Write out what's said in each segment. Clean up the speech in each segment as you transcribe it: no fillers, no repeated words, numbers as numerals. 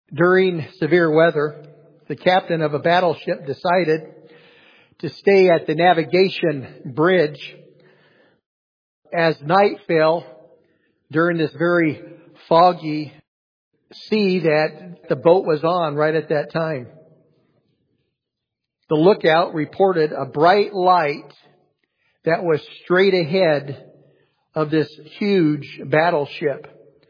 During severe weather, the captain of a battleship decided to stay at the navigation bridge as night fell during this very foggy sea that the boat was on right at that time. The lookout reported a bright light that was straight ahead of this huge battleship.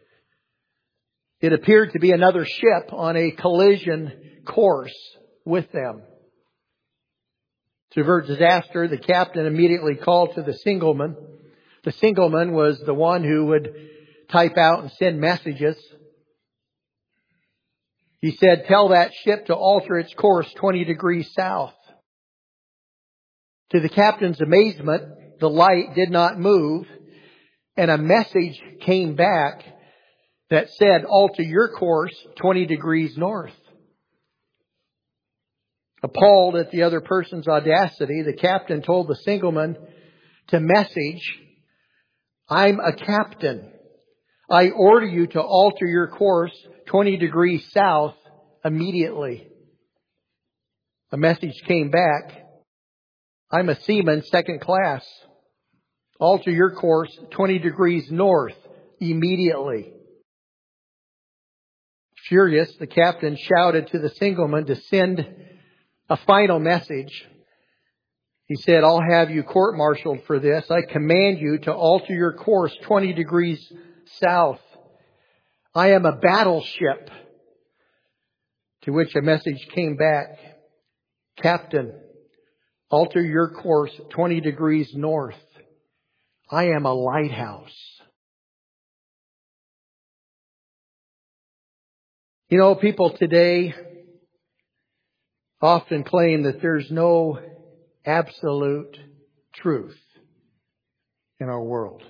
It appeared to be another ship on a collision course with them. To avert disaster, the captain immediately called to the signalman. The signalman was the one who would type out and send messages. He said, "Tell that ship to alter its course 20 degrees south." To the captain's amazement, the light did not move, and a message came back that said, "Alter your course 20 degrees north." Appalled at the other person's audacity, the captain told the signalman to message, "I'm a captain. I order you to alter your course 20 degrees south immediately." A message came back, "I'm a seaman, second class. Alter your course 20 degrees north immediately." Furious, the captain shouted to the signalman to send a final message. He said, "I'll have you court-martialed for this. I command you to alter your course 20 degrees south. I am a battleship." To which a message came back, "Captain, alter your course 20 degrees north. I am a lighthouse." You know, people today often claim that there's no absolute truth in our world.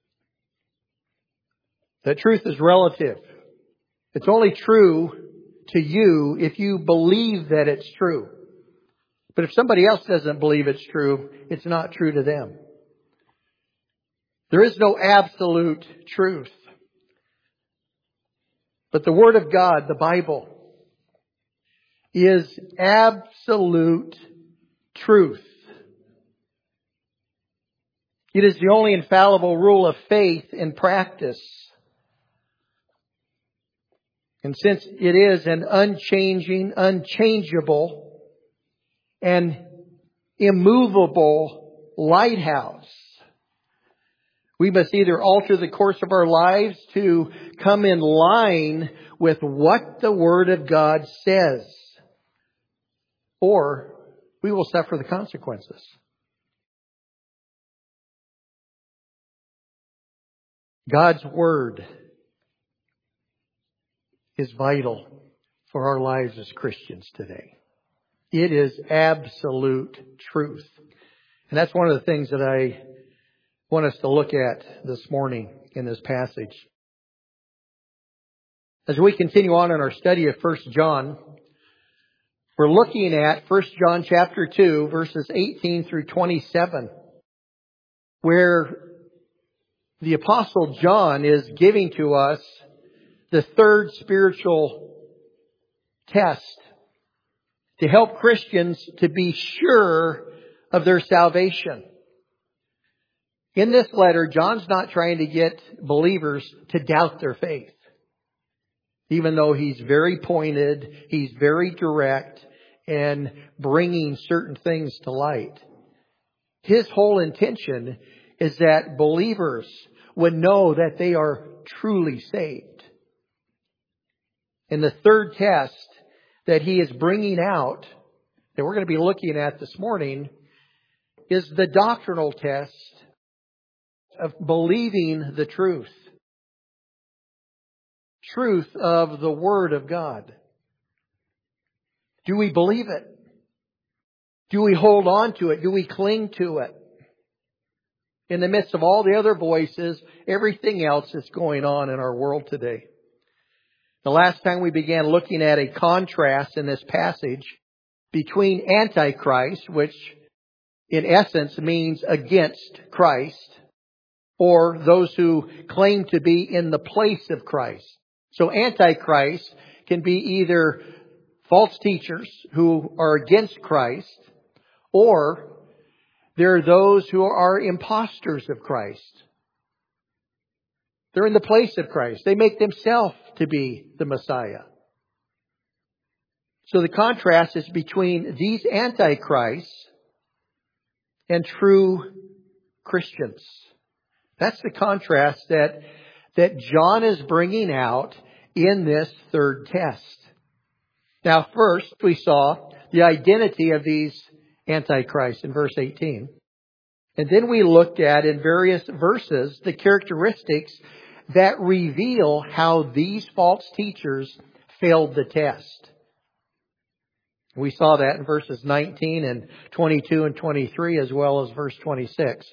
That truth is relative. It's only true to you if you believe that it's true. But if somebody else doesn't believe it's true, it's not true to them. There is no absolute truth. But the Word of God, the Bible, is absolute truth. It is the only infallible rule of faith and practice. And since it is an unchanging, unchangeable, and immovable lighthouse, we must either alter the course of our lives to come in line with what the Word of God says, or we will suffer the consequences. God's Word is vital for our lives as Christians today. It is absolute truth. And that's one of the things that I want us to look at this morning in this passage. As we continue on in our study of 1 John, we're looking at 1 John chapter 2, verses 18 through 27, where the Apostle John is giving to us the third spiritual test to help Christians to be sure of their salvation. In this letter, John's not trying to get believers to doubt their faith. Even though he's very pointed, he's very direct in bringing certain things to light. His whole intention is that believers would know that they are truly saved. And the third test that he is bringing out, that we're going to be looking at this morning, is the doctrinal test of believing the truth. Truth of the Word of God. Do we believe it? Do we hold on to it? Do we cling to it? In the midst of all the other voices, everything else that's going on in our world today. The last time we began looking at a contrast in this passage between Antichrist, which in essence means against Christ, or those who claim to be in the place of Christ. So Antichrist can be either false teachers who are against Christ, or there are those who are imposters of Christ. They're in the place of Christ. They make themselves to be the Messiah. So the contrast is between these antichrists and true Christians. That's the contrast that John is bringing out in this third test. Now, first, we saw the identity of these antichrists in verse 18. And then we looked at, in various verses, the characteristics that reveal how these false teachers failed the test. We saw that in verses 19 and 22 and 23, as well as verse 26.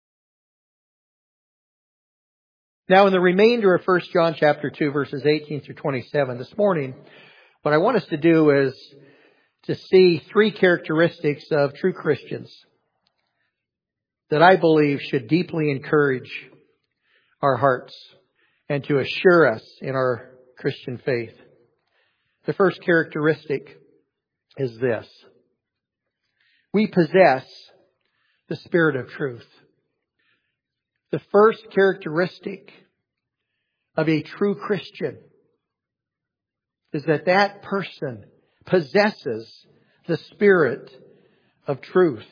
Now, in the remainder of 1 John chapter 2, verses 18 through 27, this morning, what I want us to do is to see three characteristics of true Christians that I believe should deeply encourage our hearts and to assure us in our Christian faith. The first characteristic is this: we possess the Spirit of truth. The first characteristic of a true Christian is that that person possesses the Spirit of truth.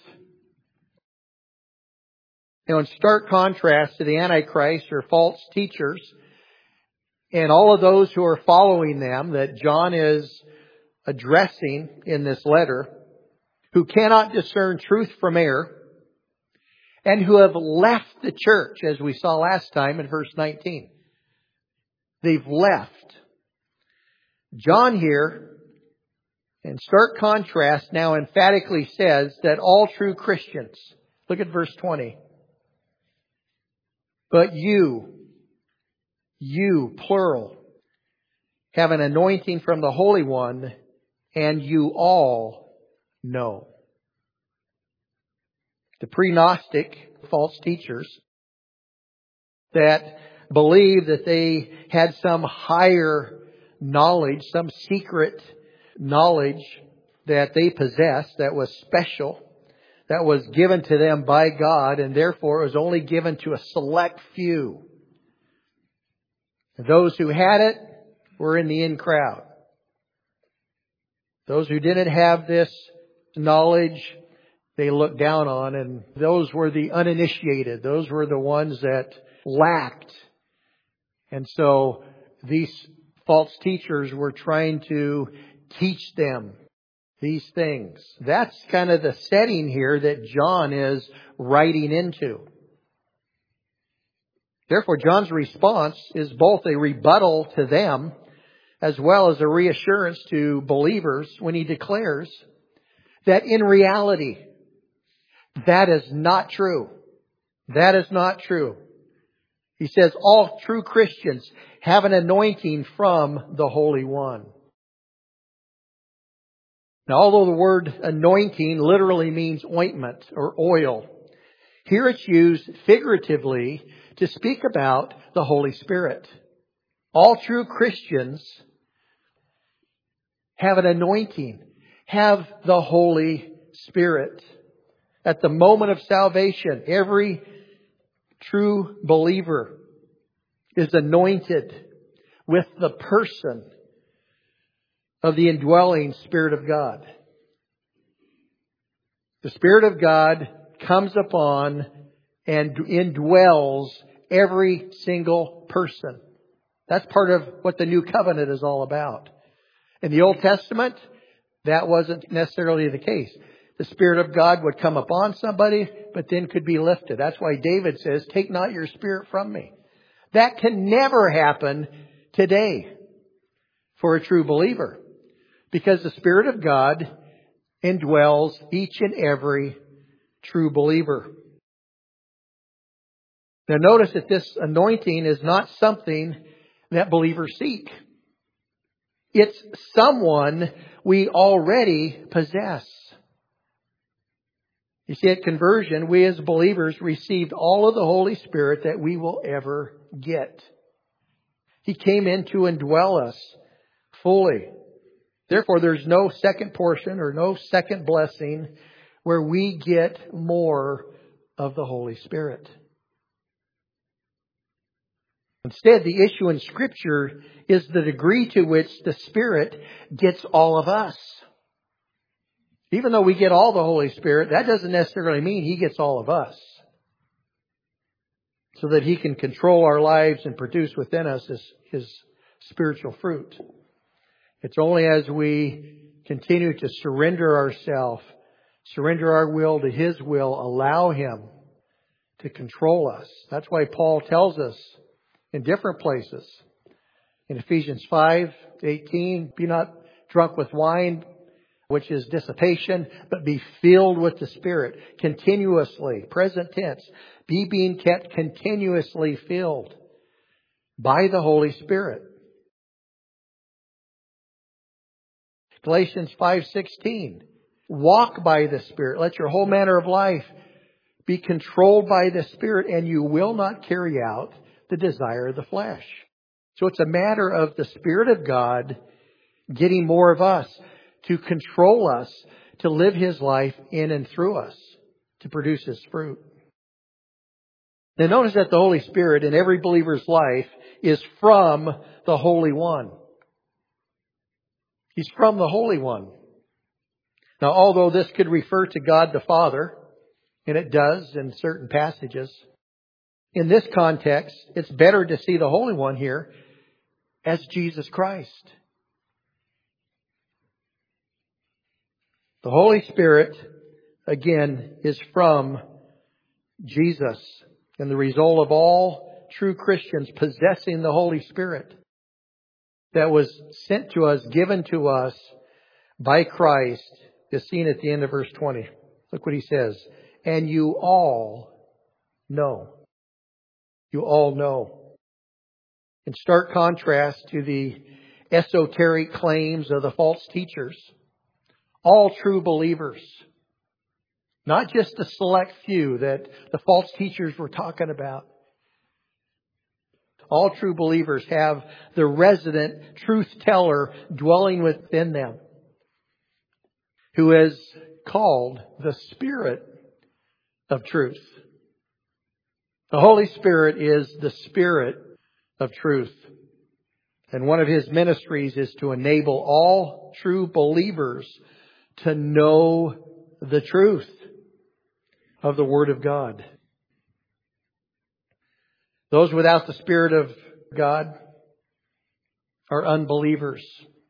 Now, in stark contrast to the Antichrist or false teachers and all of those who are following them that John is addressing in this letter, who cannot discern truth from error, and who have left the church, as we saw last time in verse 19. They've left. John here, in stark contrast, now emphatically says that all true Christians, look at verse 20. But you, plural, have an anointing from the Holy One, and you all know. The pre-Gnostic false teachers that believed that they had some higher knowledge, some secret knowledge that they possessed that was special, that was given to them by God, and therefore it was only given to a select few. Those who had it were in the in crowd. Those who didn't have this knowledge, they looked down on, and those were the uninitiated. Those were the ones that lacked. And so these false teachers were trying to teach them these things. That's kind of the setting here that John is writing into. Therefore, John's response is both a rebuttal to them as well as a reassurance to believers when he declares that in reality, that is not true. That is not true. He says all true Christians have an anointing from the Holy One. Now, although the word anointing literally means ointment or oil, here it's used figuratively to speak about the Holy Spirit. All true Christians have an anointing, have the Holy Spirit. At the moment of salvation, every true believer is anointed with the person of the indwelling Spirit of God. The Spirit of God comes upon and indwells every single person. That's part of what the New Covenant is all about. In the Old Testament, that wasn't necessarily the case. The Spirit of God would come upon somebody, but then could be lifted. That's why David says, "Take not your spirit from me." That can never happen today for a true believer, because the Spirit of God indwells each and every true believer. Now notice that this anointing is not something that believers seek. It's someone we already possess. You see, at conversion, we as believers received all of the Holy Spirit that we will ever get. He came in to indwell us fully. Therefore, there's no second portion or no second blessing where we get more of the Holy Spirit. Instead, the issue in Scripture is the degree to which the Spirit gets all of us. Even though we get all the Holy Spirit, that doesn't necessarily mean He gets all of us. So that He can control our lives and produce within us His spiritual fruit. It's only as we continue to surrender ourselves, surrender our will to His will, allow Him to control us. That's why Paul tells us in different places. In Ephesians 5:18, be not drunk with wine, which is dissipation, but be filled with the Spirit continuously. Present tense. Be being kept continuously filled by the Holy Spirit. Galatians 5:16. Walk by the Spirit. Let your whole manner of life be controlled by the Spirit, and you will not carry out the desire of the flesh. So it's a matter of the Spirit of God getting more of us, to control us, to live His life in and through us, to produce His fruit. Now notice that the Holy Spirit in every believer's life is from the Holy One. He's from the Holy One. Now, although this could refer to God the Father, and it does in certain passages, in this context, it's better to see the Holy One here as Jesus Christ. The Holy Spirit, again, is from Jesus, and the result of all true Christians possessing the Holy Spirit that was sent to us, given to us by Christ, is seen at the end of verse 20. Look what he says. And you all know. You all know. In stark contrast to the esoteric claims of the false teachers, all true believers, not just a select few that the false teachers were talking about, all true believers have the resident truth teller dwelling within them, who is called the Spirit of truth. The Holy Spirit is the Spirit of truth. And one of His ministries is to enable all true believers to know the truth of the Word of God. Those without the Spirit of God are unbelievers.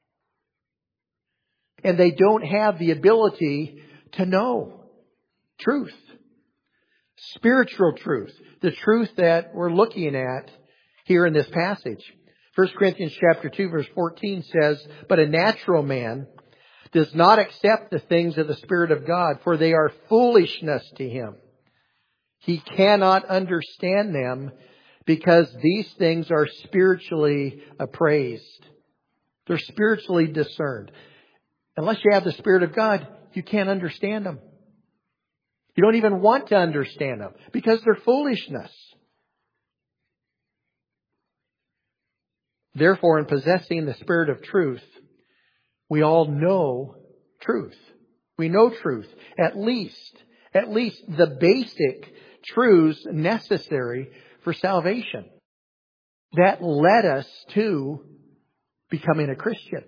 And they don't have the ability to know truth. Spiritual truth. The truth that we're looking at here in this passage. 1 Corinthians chapter 2 verse 14 says, but a natural man does not accept the things of the Spirit of God, for they are foolishness to him. He cannot understand them because these things are spiritually appraised. They're spiritually discerned. Unless you have the Spirit of God, you can't understand them. You don't even want to understand them because they're foolishness. Therefore, in possessing the Spirit of truth, we all know truth. We know truth. At least the basic truths necessary for salvation. That led us to becoming a Christian.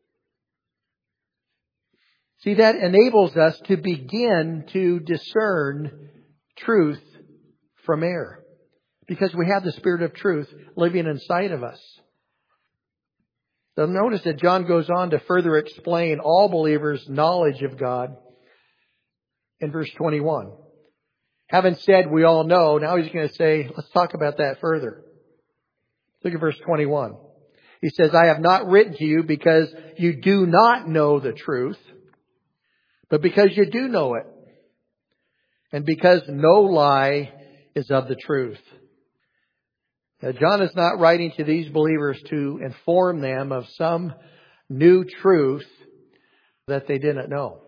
See, that enables us to begin to discern truth from error. Because we have the Spirit of truth living inside of us. So notice that John goes on to further explain all believers' knowledge of God in verse 21. Having said we all know, now he's going to say, let's talk about that further. Look at verse 21. He says, I have not written to you because you do not know the truth, but because you do know it, and because no lie is of the truth. Now, John is not writing to these believers to inform them of some new truth that they didn't know.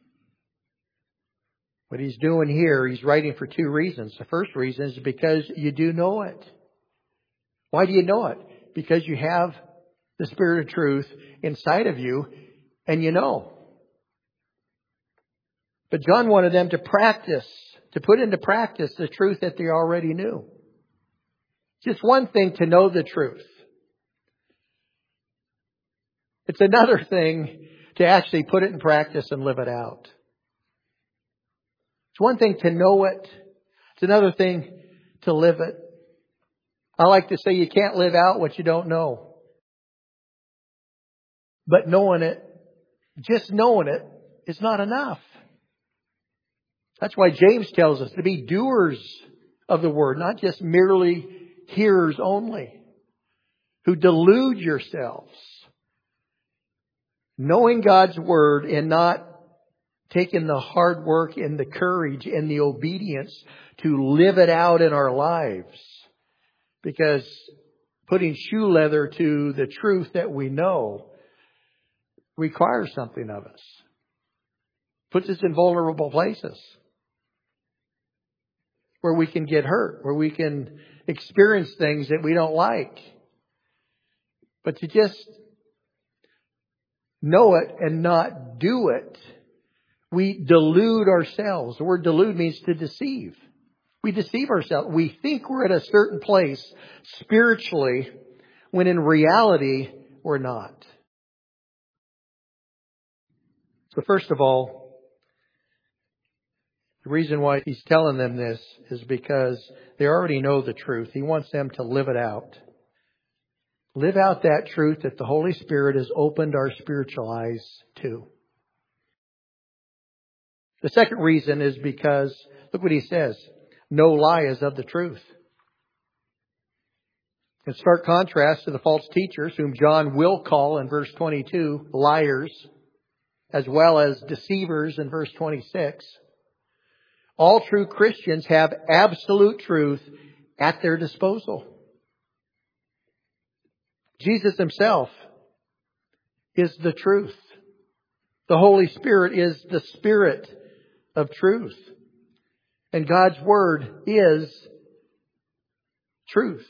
What he's doing here, he's writing for two reasons. The first reason is because you do know it. Why do you know it? Because you have the Spirit of truth inside of you, and you know. But John wanted them to practice, to put into practice the truth that they already knew. It's just one thing to know the truth. It's another thing to actually put it in practice and live it out. It's one thing to know it. It's another thing to live it. I like to say you can't live out what you don't know. But knowing it, just knowing it, is not enough. That's why James tells us to be doers of the word, not just merely hearers only, who delude yourselves. Knowing God's word and not taking the hard work and the courage and the obedience to live it out in our lives. Because putting shoe leather to the truth that we know requires something of us. Puts us in vulnerable places where we can get hurt, where we can experience things that we don't like. But to just know it and not do it, we delude ourselves. The word delude means to deceive. We deceive ourselves. We think we're at a certain place spiritually when in reality we're not. So first of all, the reason why he's telling them this is because they already know the truth. He wants them to live it out. Live out that truth that the Holy Spirit has opened our spiritual eyes to. The second reason is because, look what he says, no lie is of the truth. In stark contrast to the false teachers, whom John will call in verse 22 liars, as well as deceivers in verse 26, all true Christians have absolute truth at their disposal. Jesus Himself is the truth. The Holy Spirit is the Spirit of truth. And God's Word is truth.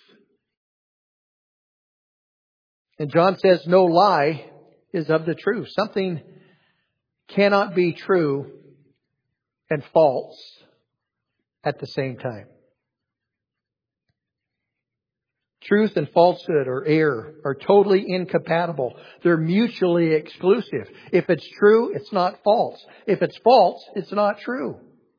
And John says no lie is of the truth. Something cannot be true and false at the same time. Truth and falsehood or error are totally incompatible. They're mutually exclusive. If it's true, it's not false. If it's false, it's not true.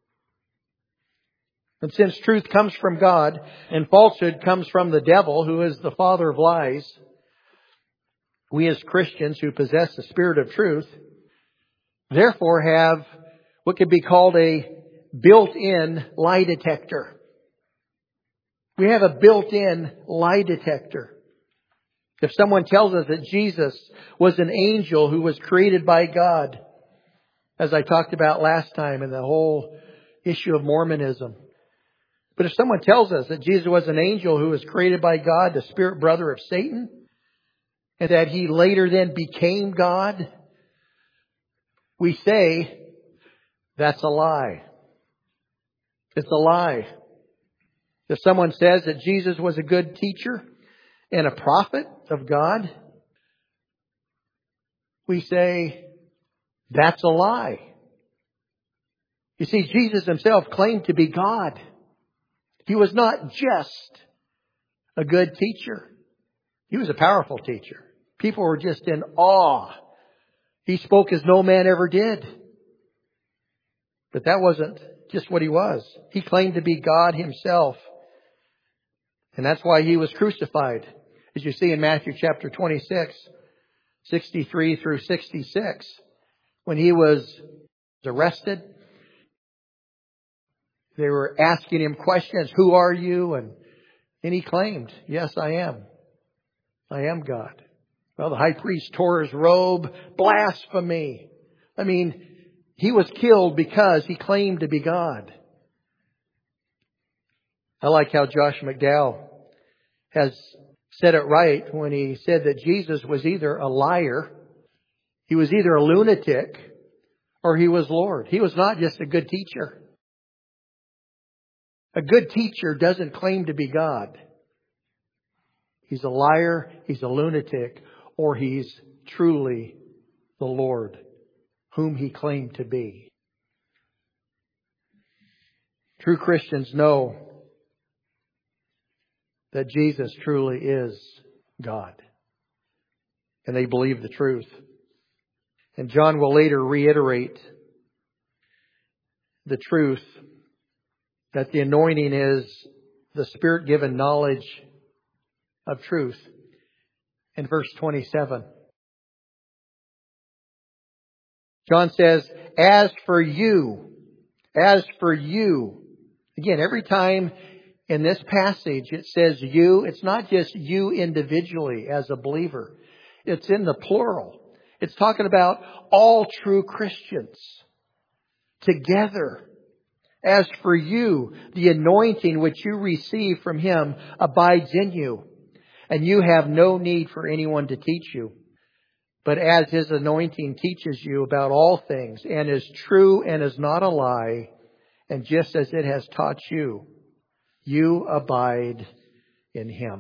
And since truth comes from God and falsehood comes from the devil, who is the father of lies, we as Christians who possess the Spirit of truth, therefore have what could be called a built-in lie detector. We have a built-in lie detector. If someone tells us that Jesus was an angel who was created by God, as I talked about last time in the whole issue of Mormonism. But if someone tells us that Jesus was an angel who was created by God, the spirit brother of Satan, and that He later then became God, we say that's a lie. It's a lie. If someone says that Jesus was a good teacher and a prophet of God, we say that's a lie. You see, Jesus Himself claimed to be God. He was not just a good teacher. He was a powerful teacher. People were just in awe. He spoke as no man ever did. But that wasn't just what He was. He claimed to be God Himself. And that's why He was crucified. As you see in Matthew chapter 26, 63 through 66. When He was arrested, they were asking Him questions. Who are you? And He claimed, yes, I am. I am God. Well, the high priest tore his robe. Blasphemy. I mean, He was killed because He claimed to be God. I like how Josh McDowell has said it right when he said that Jesus was either a liar, He was either a lunatic, or He was Lord. He was not just a good teacher. A good teacher doesn't claim to be God. He's a liar, he's a lunatic, or He's truly the Lord whom He claimed to be. True Christians know that Jesus truly is God. And they believe the truth. And John will later reiterate the truth that the anointing is the Spirit-given knowledge of truth in verse 27. John says, as for you. Again, every time in this passage it says you, it's not just you individually as a believer. It's in the plural. It's talking about all true Christians together. As for you, the anointing which you receive from Him abides in you, and you have no need for anyone to teach you. But as His anointing teaches you about all things, and is true and is not a lie, and just as it has taught you, you abide in Him.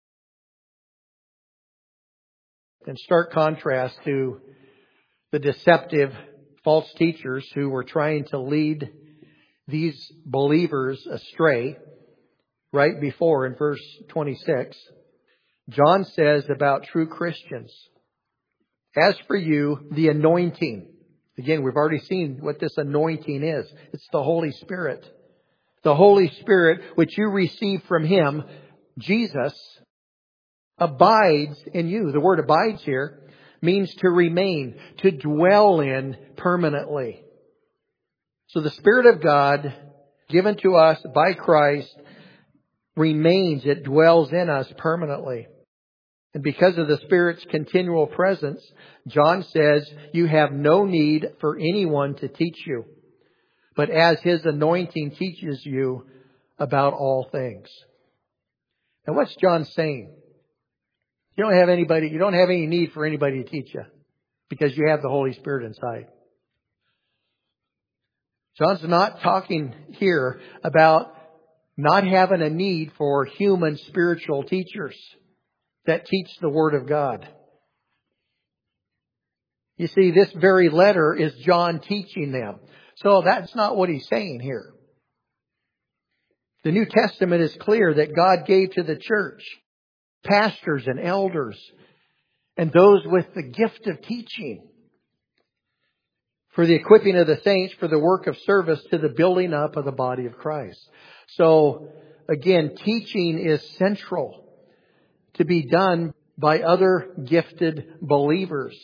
In stark contrast to the deceptive false teachers who were trying to lead these believers astray, right before in verse 26, John says about true Christians, as for you, the anointing. Again, we've already seen what this anointing is. It's the Holy Spirit. The Holy Spirit, which you receive from Him, Jesus, abides in you. The word abides here means to remain, to dwell in permanently. So the Spirit of God, given to us by Christ, remains. It dwells in us permanently. And because of the Spirit's continual presence, John says, you have no need for anyone to teach you, but as His anointing teaches you about all things. Now what's John saying? You don't have any need for anybody to teach you because you have the Holy Spirit inside. John's not talking here about not having a need for human spiritual teachers that teach the Word of God. You see, this very letter is John teaching them. So that's not what he's saying here. The New Testament is clear that God gave to the church pastors and elders and those with the gift of teaching for the equipping of the saints for the work of service to the building up of the body of Christ. So again, teaching is central to be done by other gifted believers.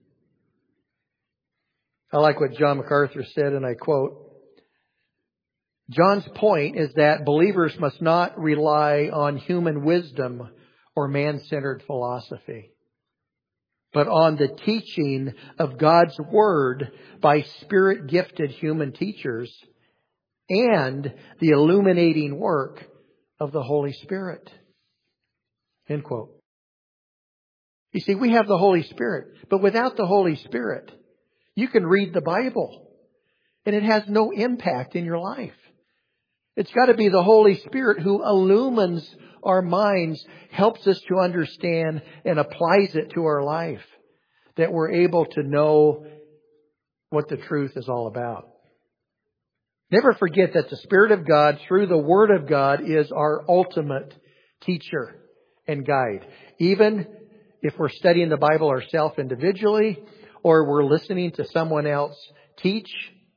I like what John MacArthur said, and I quote, John's point is that believers must not rely on human wisdom or man-centered philosophy, but on the teaching of God's Word by Spirit-gifted human teachers and the illuminating work of the Holy Spirit. End quote. You see, we have the Holy Spirit, but without the Holy Spirit, you can read the Bible and it has no impact in your life. It's got to be the Holy Spirit who illumines our minds, helps us to understand and applies it to our life, that we're able to know what the truth is all about. Never forget that the Spirit of God, through the Word of God, is our ultimate teacher and guide. Even if we're studying the Bible ourselves individually, or we're listening to someone else teach,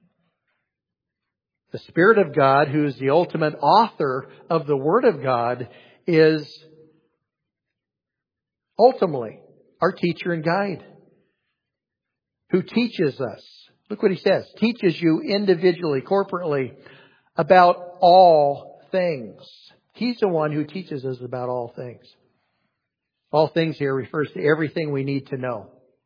the Spirit of God, who is the ultimate author of the Word of God, is ultimately our teacher and guide, who teaches us. Look what he says. Teaches you individually, corporately, about all things. He's the one who teaches us about all things. All things here refers to everything we need to know.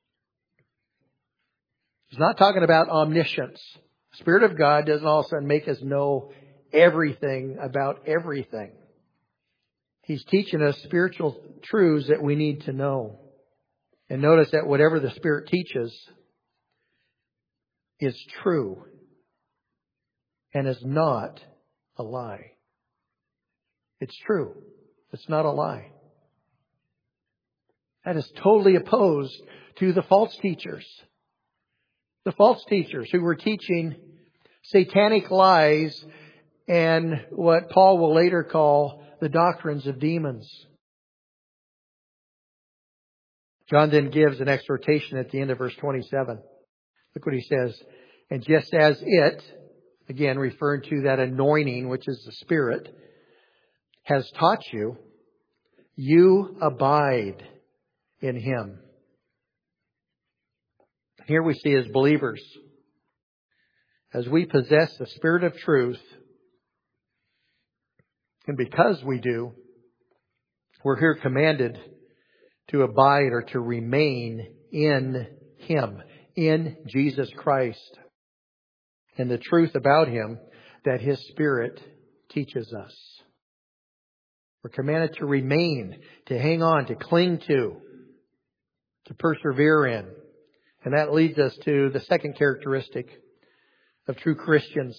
He's not talking about omniscience. The Spirit of God doesn't all of a sudden make us know everything about everything. He's teaching us spiritual truths that we need to know. And notice that whatever the Spirit teaches is true and is not a lie. It's true. It's not a lie. That is totally opposed to the false teachers. The false teachers who were teaching satanic lies and what Paul will later call the doctrines of demons. John then gives an exhortation at the end of verse 27. Look what he says. And just as it, again referring to that anointing, which is the Spirit, has taught you, you abide in Him. Here we see as believers, as we possess the Spirit of truth, and because we do, we're here commanded to abide or to remain in Him, in Jesus Christ, and the truth about Him that His Spirit teaches us. We're commanded to remain, to hang on, to cling to persevere in. And that leads us to the second characteristic of true Christians.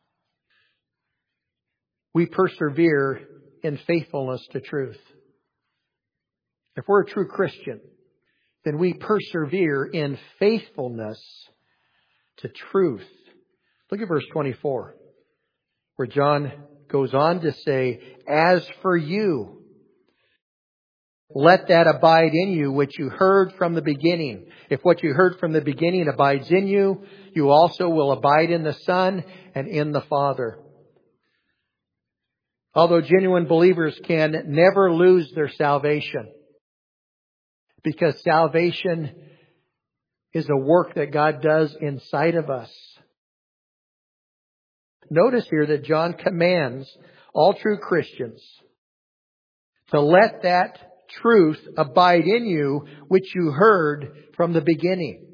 We persevere in faithfulness to truth. If we're a true Christian, then we persevere in faithfulness to truth. Look at verse 24, where John goes on to say, as for you, let that abide in you which you heard from the beginning. If what you heard from the beginning abides in you, you also will abide in the Son and in the Father. Although genuine believers can never lose their salvation, because salvation is a work that God does inside of us. Notice here that John commands all true Christians to let that truth abide in you, which you heard from the beginning.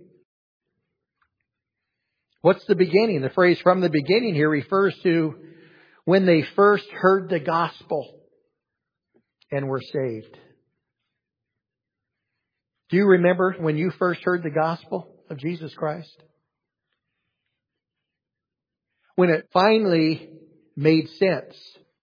What's the beginning? The phrase from the beginning here refers to when they first heard the gospel and were saved. Do you remember when you first heard the gospel of Jesus Christ? When it finally made sense.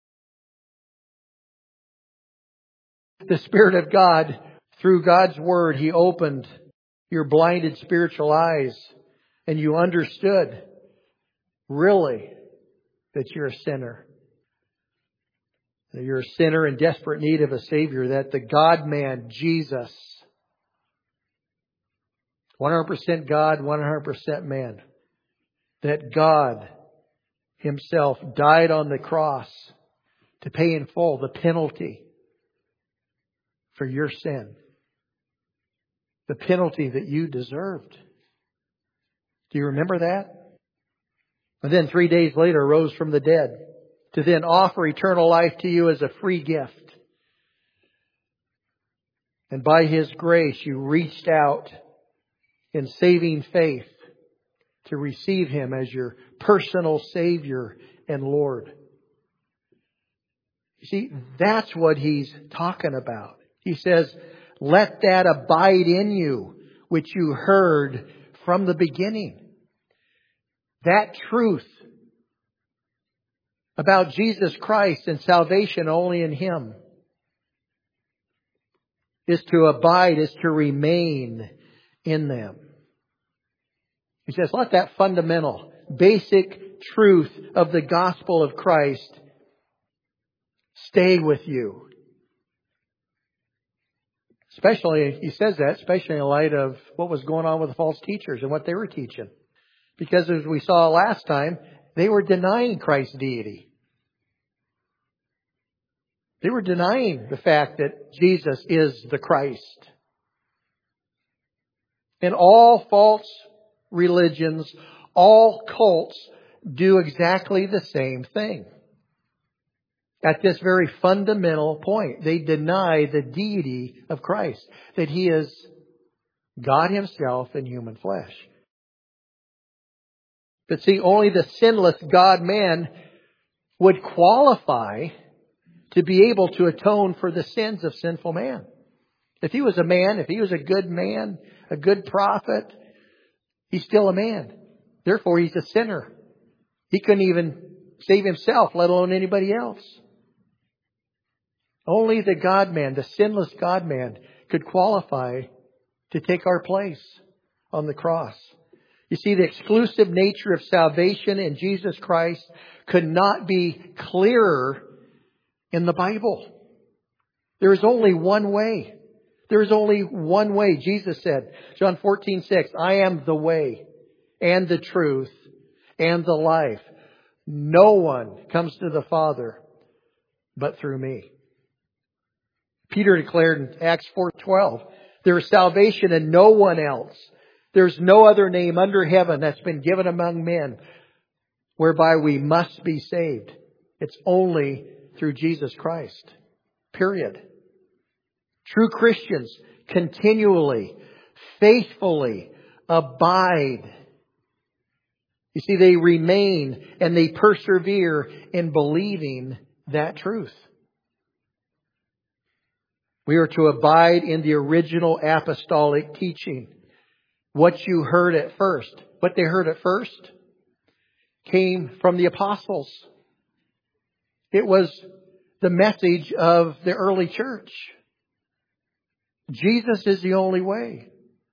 The Spirit of God, through God's Word, He opened your blinded spiritual eyes and you understood really that you're a sinner. That you're a sinner in desperate need of a Savior. That the God-man, Jesus, 100% God, 100% man. That God Himself died on the cross to pay in full the penalty for your sin. The penalty that you deserved. Do you remember that? And then 3 days later rose from the dead to then offer eternal life to you as a free gift. And by His grace you reached out in saving faith to receive Him as your personal Savior and Lord. You see, that's what He's talking about. He says, let that abide in you, which you heard from the beginning. That truth about Jesus Christ and salvation only in Him is to abide, is to remain in them. He says, let that fundamental, basic truth of the gospel of Christ stay with you. Especially, he says that, especially in light of what was going on with the false teachers and what they were teaching. Because as we saw last time, they were denying Christ's deity. They were denying the fact that Jesus is the Christ. And all false religions, all cults do exactly the same thing. At this very fundamental point, they deny the deity of Christ, that He is God Himself in human flesh. But see, only the sinless God-man would qualify to be able to atone for the sins of sinful man. If he was a man, if he was a good man, a good prophet, he's still a man. Therefore, he's a sinner. He couldn't even save himself, let alone anybody else. Only the God-man, the sinless God-man, could qualify to take our place on the cross. You see, the exclusive nature of salvation in Jesus Christ could not be clearer in the Bible. There is only one way. There is only one way. Jesus said, John 14:6, I am the way and the truth and the life. No one comes to the Father but through me. Peter declared in Acts 4:12, there is salvation in no one else. There's no other name under heaven that's been given among men whereby we must be saved. It's only through Jesus Christ. Period. True Christians continually, faithfully abide. You see, they remain and they persevere in believing that truth. We are to abide in the original apostolic teaching. What you heard at first, what they heard at first, came from the apostles. It was the message of the early church. Jesus is the only way.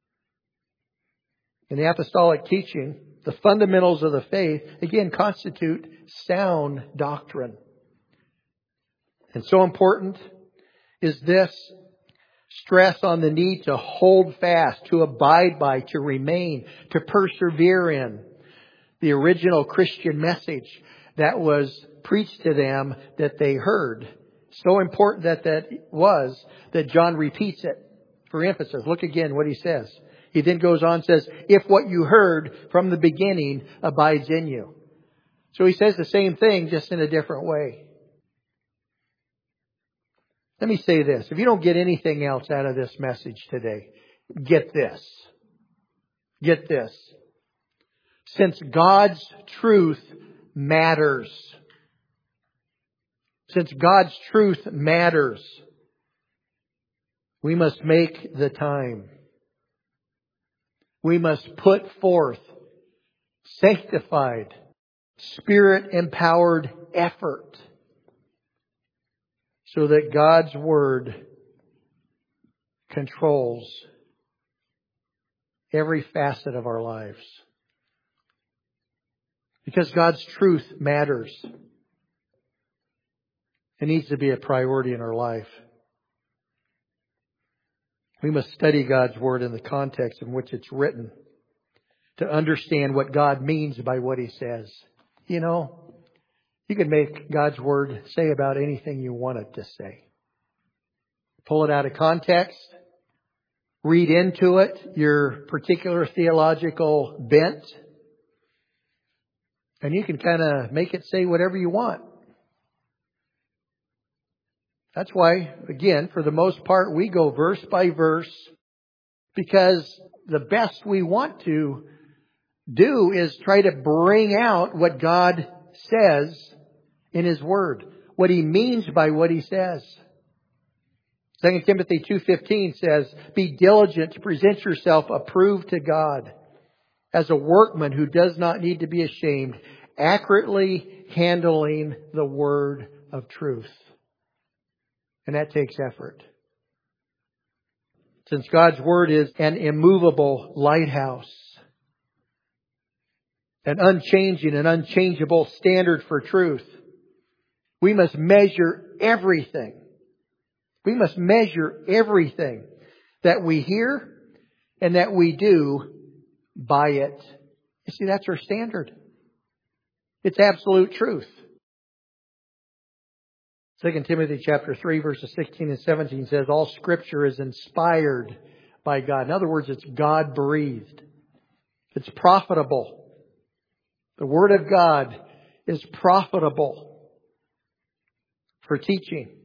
In the apostolic teaching, the fundamentals of the faith, again, constitute sound doctrine. And so important is this stress on the need to hold fast, to abide by, to remain, to persevere in the original Christian message that was preached to them that they heard. So important that was that John repeats it for emphasis. Look again what he says. He then goes on and says, if what you heard from the beginning abides in you. So he says the same thing, just in a different way. Let me say this. If you don't get anything else out of this message today, get this. Get this. Since God's truth matters. Since God's truth matters, we must make the time. We must put forth sanctified, Spirit-empowered effort so that God's Word controls every facet of our lives. Because God's truth matters. It needs to be a priority in our life. We must study God's Word in the context in which it's written to understand what God means by what He says. You know, you can make God's Word say about anything you want it to say. Pull it out of context. Read into it your particular theological bent. And you can kind of make it say whatever you want. That's why, again, for the most part, we go verse by verse, because the best we want to do is try to bring out what God says in His Word, what He means by what He says. 2 Timothy 2:15 says, be diligent to present yourself approved to God as a workman who does not need to be ashamed, accurately handling the word of truth. And that takes effort. Since God's Word is an immovable lighthouse, an unchanging and unchangeable standard for truth, we must measure everything. We must measure everything that we hear and that we do by it. You see, that's our standard. It's absolute truth. 2 Timothy chapter 3 verses 16 and 17 says, all Scripture is inspired by God. In other words, it's God-breathed. It's profitable. The Word of God is profitable for teaching,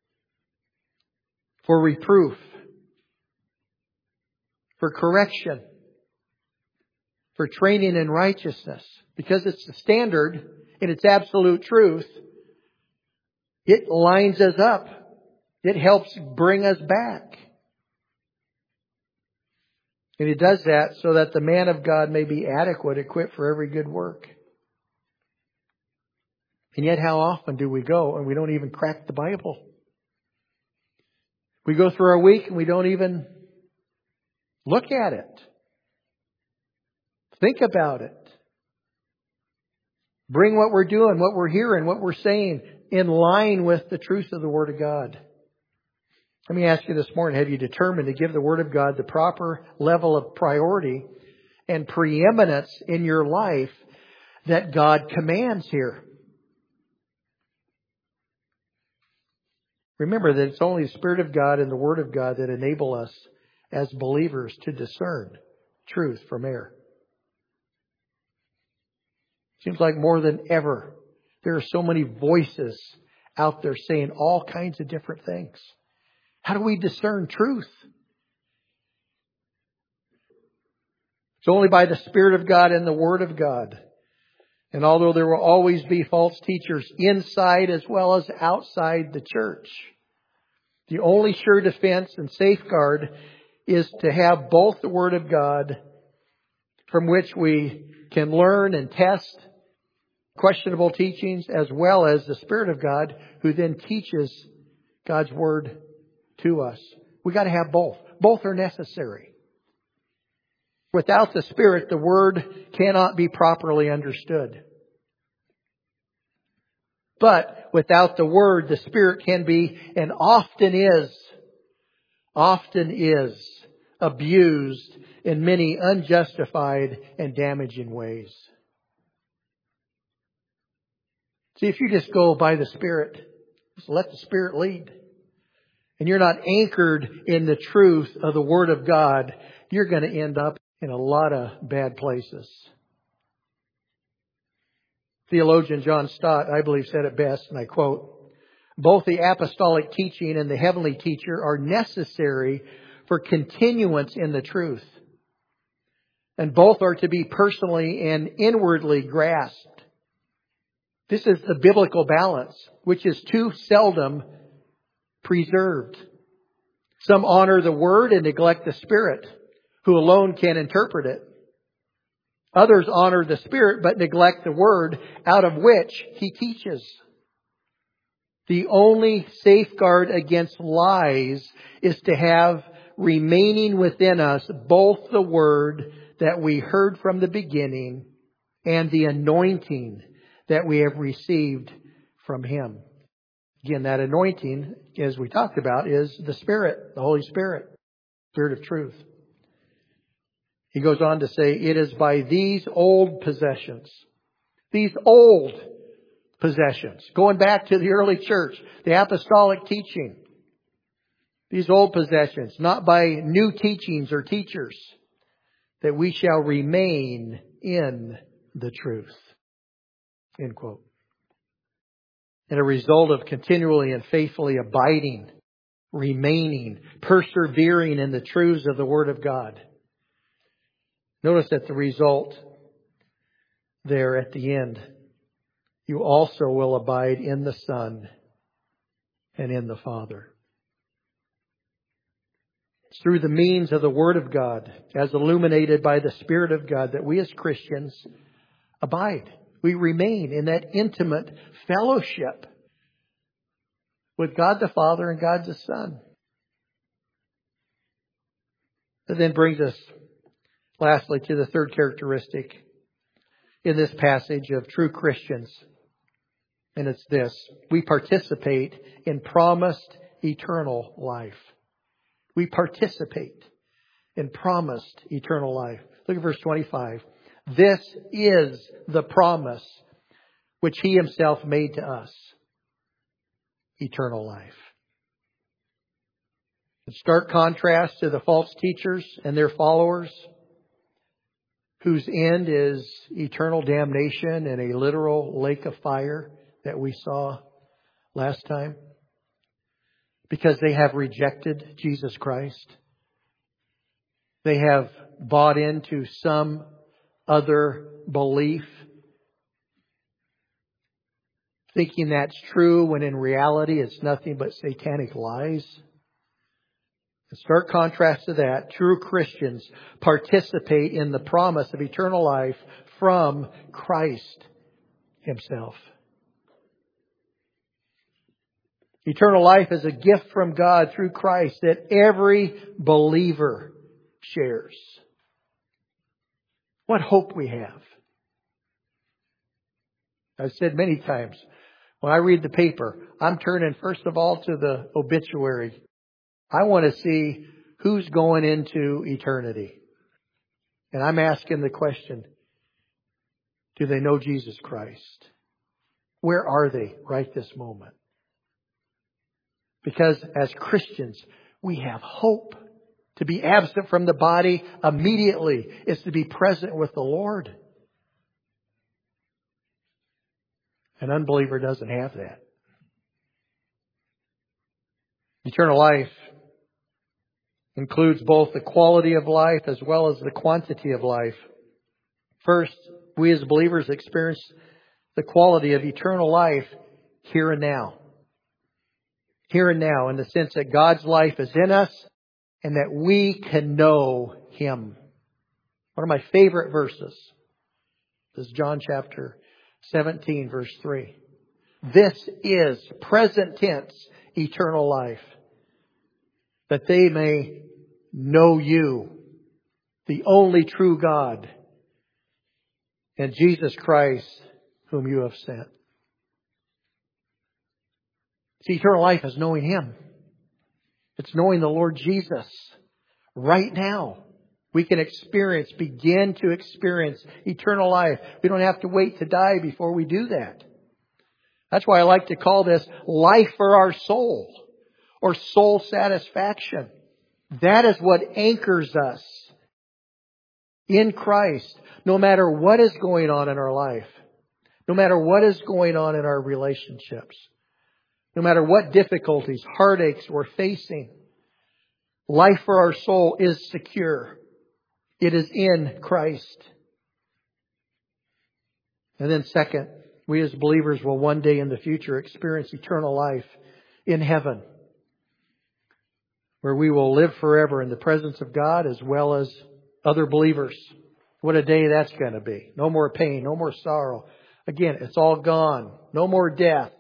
for reproof, for correction, for training in righteousness. Because it's the standard and it's absolute truth, it lines us up. It helps bring us back. And it does that so that the man of God may be adequate, equipped for every good work. And yet how often do we go and we don't even crack the Bible? We go through our week and we don't even look at it. Think about it. Bring what we're doing, what we're hearing, what we're saying in line with the truth of the Word of God. Let me ask you this morning, have you determined to give the Word of God the proper level of priority and preeminence in your life that God commands here? Remember that it's only the Spirit of God and the Word of God that enable us as believers to discern truth from error. Seems like more than ever, there are so many voices out there saying all kinds of different things. How do we discern truth? It's only by the Spirit of God and the Word of God. And although there will always be false teachers inside as well as outside the church, the only sure defense and safeguard is to have both the Word of God, from which we can learn and test questionable teachings, as well as the Spirit of God, who then teaches God's Word to us. We got to have both. Both are necessary. Without the Spirit, the Word cannot be properly understood. But without the Word, the Spirit can be, and often is abused in many unjustified and damaging ways. See, if you just go by the Spirit, just let the Spirit lead, and you're not anchored in the truth of the Word of God, you're going to end up in a lot of bad places. Theologian John Stott, I believe, said it best, and I quote, "Both the apostolic teaching and the heavenly teacher are necessary for continuance in the truth, and both are to be personally and inwardly grasped. This is the biblical balance, which is too seldom preserved. Some honor the Word and neglect the Spirit, who alone can interpret it. Others honor the Spirit but neglect the Word, out of which He teaches. The only safeguard against lies is to have remaining within us both the Word that we heard from the beginning and the anointing that we have received from Him." Again, that anointing, as we talked about, is the Spirit, the Holy Spirit, Spirit of truth. He goes on to say, "It is by these old possessions, going back to the early church, the apostolic teaching, these old possessions, not by new teachings or teachers, that we shall remain in the truth." End quote. And a result of continually and faithfully abiding, remaining, persevering in the truths of the Word of God. Notice that the result there at the end, you also will abide in the Son and in the Father. It's through the means of the Word of God, as illuminated by the Spirit of God, that we as Christians abide. We remain in that intimate fellowship with God the Father and God the Son. That then brings us lastly to the third characteristic in this passage of true Christians. And it's this: we participate in promised eternal life. We participate in promised eternal life. Look at verse 25. "This is the promise which He Himself made to us, eternal life." In stark contrast to the false teachers and their followers, whose end is eternal damnation and a literal lake of fire that we saw last time, because they have rejected Jesus Christ. They have bought into some other belief, thinking that's true when in reality it's nothing but satanic lies. In stark contrast to that, true Christians participate in the promise of eternal life from Christ Himself. Eternal life is a gift from God through Christ that every believer shares. What hope we have. I've said many times, when I read the paper, I'm turning first of all to the obituary. I want to see who's going into eternity. And I'm asking the question, do they know Jesus Christ? Where are they right this moment? Because as Christians, we have hope. To be absent from the body immediately is to be present with the Lord. An unbeliever doesn't have that. Eternal life includes both the quality of life as well as the quantity of life. First, we as believers experience the quality of eternal life here and now. Here and now, in the sense that God's life is in us and that we can know Him. One of my favorite verses is John chapter 17, verse 3. This is, present tense, eternal life, that they may know You, the only true God, and Jesus Christ, whom You have sent. See, eternal life is knowing Him. It's knowing the Lord Jesus right now. We can begin to experience eternal life. We don't have to wait to die before we do that. That's why I like to call this life for our soul, or soul satisfaction. That is what anchors us in Christ, no matter what is going on in our life, no matter what is going on in our relationships. No matter what difficulties, heartaches we're facing, life for our soul is secure. It is in Christ. And then second, we as believers will one day in the future experience eternal life in heaven, where we will live forever in the presence of God as well as other believers. What a day that's going to be. No more pain, no more sorrow. Again, it's all gone. No more death.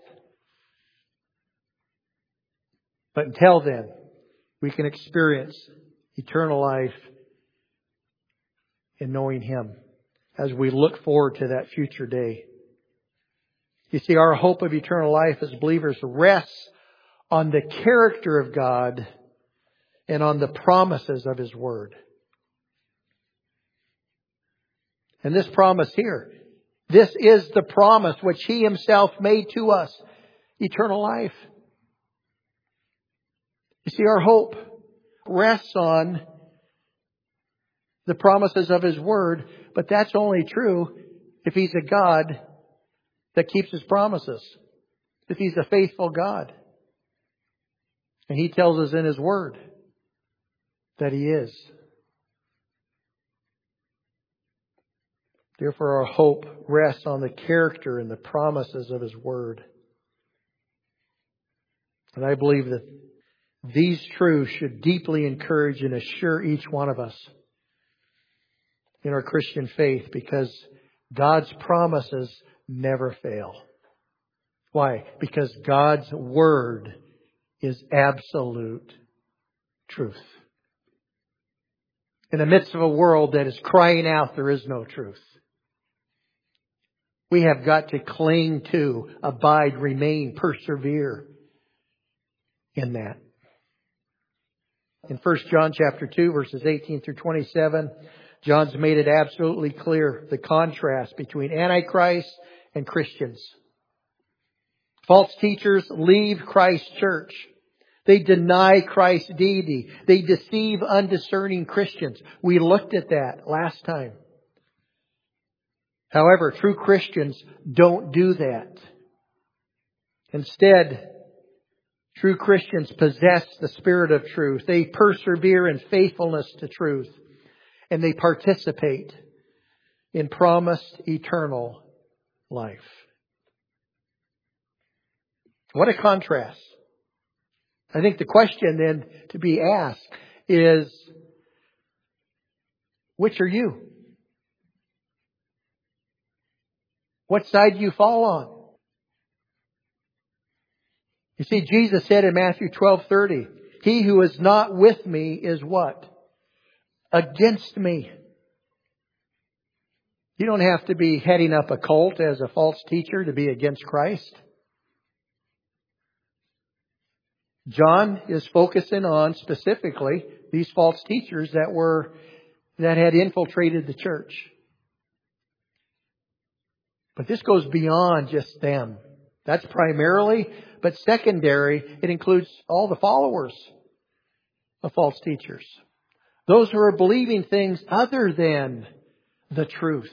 But until then, we can experience eternal life in knowing Him as we look forward to that future day. You see, our hope of eternal life as believers rests on the character of God and on the promises of His Word. And this promise here, this is the promise which He Himself made to us, eternal life. You see, our hope rests on the promises of His Word, but that's only true if He's a God that keeps His promises. If He's a faithful God. And He tells us in His Word that He is. Therefore, our hope rests on the character and the promises of His Word. And I believe that these truths should deeply encourage and assure each one of us in our Christian faith, because God's promises never fail. Why? Because God's Word is absolute truth. In the midst of a world that is crying out, there is no truth. We have got to cling to, abide, remain, persevere in that. In 1 John chapter 2, verses 18 through 27, John's made it absolutely clear the contrast between Antichrist and Christians. False teachers leave Christ's church. They deny Christ's deity. They deceive undiscerning Christians. We looked at that last time. However, true Christians don't do that. Instead, true Christians possess the Spirit of truth. They persevere in faithfulness to truth. And they participate in promised eternal life. What a contrast. I think the question then to be asked is, which are you? What side do you fall on? You see, Jesus said in Matthew 12:30, he who is not with me is what? Against me. You don't have to be heading up a cult as a false teacher to be against Christ. John is focusing on specifically these false teachers that had infiltrated the church. But this goes beyond just them. That's primarily, but secondary, it includes all the followers of false teachers. Those who are believing things other than the truth.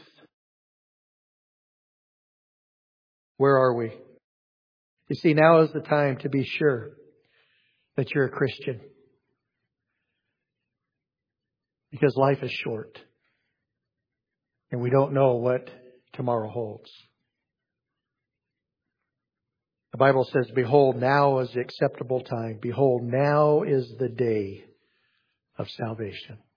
Where are we? You see, now is the time to be sure that you're a Christian. Because life is short. And we don't know what tomorrow holds. The Bible says, behold, now is the acceptable time. Behold, now is the day of salvation.